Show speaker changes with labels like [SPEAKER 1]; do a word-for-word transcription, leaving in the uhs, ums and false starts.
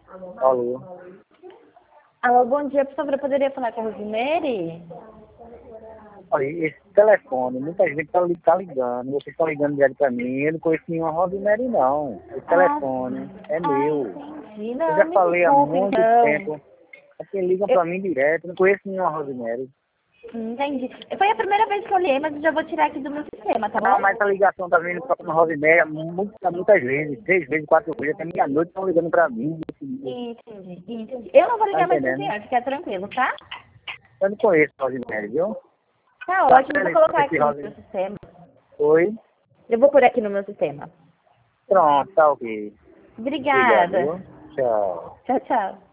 [SPEAKER 1] Alô?
[SPEAKER 2] Alô, bom dia, por favor, eu poderia falar com a Rosemary?
[SPEAKER 1] Olha, esse telefone, muita gente tá, li- tá ligando, vocês estão ligando direto pra mim, eu não conheço nenhuma Rosemary não. Esse
[SPEAKER 2] Ah,
[SPEAKER 1] telefone
[SPEAKER 2] sim.
[SPEAKER 1] é
[SPEAKER 2] Ah,
[SPEAKER 1] meu.
[SPEAKER 2] entendi.
[SPEAKER 1] Eu
[SPEAKER 2] Não,
[SPEAKER 1] já
[SPEAKER 2] me
[SPEAKER 1] falei há
[SPEAKER 2] desculpe,
[SPEAKER 1] muito
[SPEAKER 2] então.
[SPEAKER 1] tempo. Porque ligam
[SPEAKER 2] Eu,
[SPEAKER 1] pra mim direto, eu não conheço nenhuma Rosemary.
[SPEAKER 2] entendi. Foi a primeira vez que eu olhei, mas eu já vou tirar aqui do meu sistema, tá
[SPEAKER 1] Não,
[SPEAKER 2] bom?
[SPEAKER 1] mas essa ligação tá vindo pra uma Rosemary há muitas, muitas vezes, três vezes, quatro vezes, até meia-noite estão ligando pra mim.
[SPEAKER 2] Entendi, entendi. Eu não vou
[SPEAKER 1] Tá
[SPEAKER 2] ligar mais pro
[SPEAKER 1] entendendo?
[SPEAKER 2] senhor, fica tranquilo, tá?
[SPEAKER 1] Eu não conheço Rosemary, viu?
[SPEAKER 2] Tá
[SPEAKER 1] Tá
[SPEAKER 2] ótimo, eu vou
[SPEAKER 1] feliz com
[SPEAKER 2] colocar
[SPEAKER 1] esse
[SPEAKER 2] aqui no meu
[SPEAKER 1] Rosemary.
[SPEAKER 2] sistema.
[SPEAKER 1] Oi?
[SPEAKER 2] Eu vou por aqui no meu sistema.
[SPEAKER 1] Pronto, tá ok. Obrigado,
[SPEAKER 2] Obrigada.
[SPEAKER 1] viu? Tchau.
[SPEAKER 2] Tchau, tchau.